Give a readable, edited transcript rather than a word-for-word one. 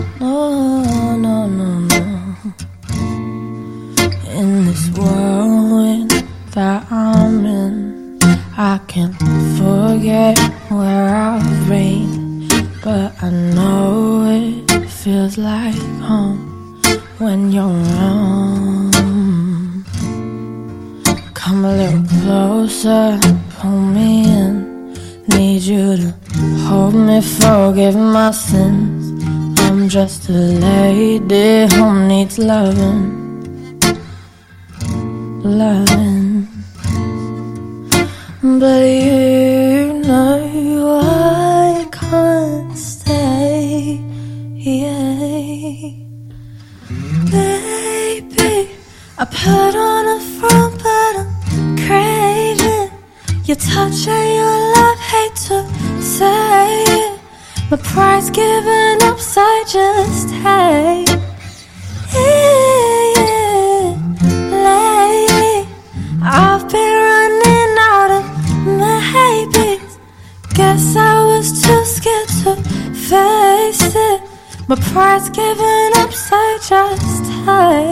No, no, no, no. In this whirlwind that I'm in, I can't forget where I've been, but I know it feels like home when you're around. Come a little closer, pull me in. Need you to hold me, forgive my sins. I'm just a lady who needs loving, loving. But you know I can't stay, yeah. Baby, I put on a front but I'm craving your touch and your love, hate to say it. My pride's given up, so I just hate it. Lately, I've been running out of maybes. Guess I was too scared to face it. My pride's given up, so I just hate